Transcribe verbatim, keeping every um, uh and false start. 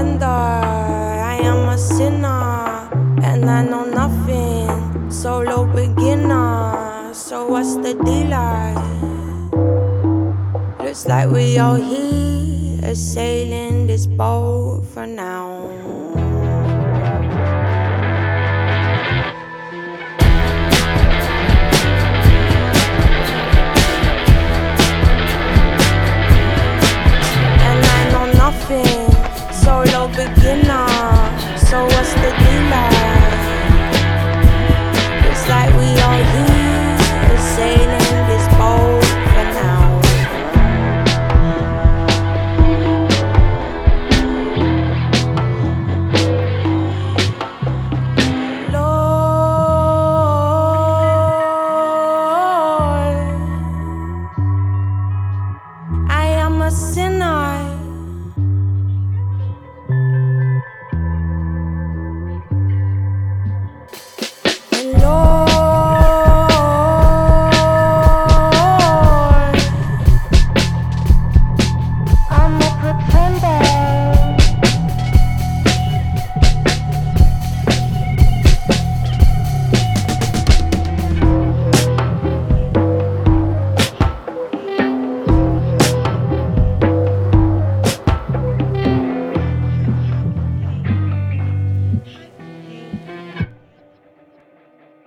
wonder. I am a sinner, and I know nothing. Solo beginner, so what's the dealer? Looks like we all here, sailing this boat for now. Solo beginner, so what's the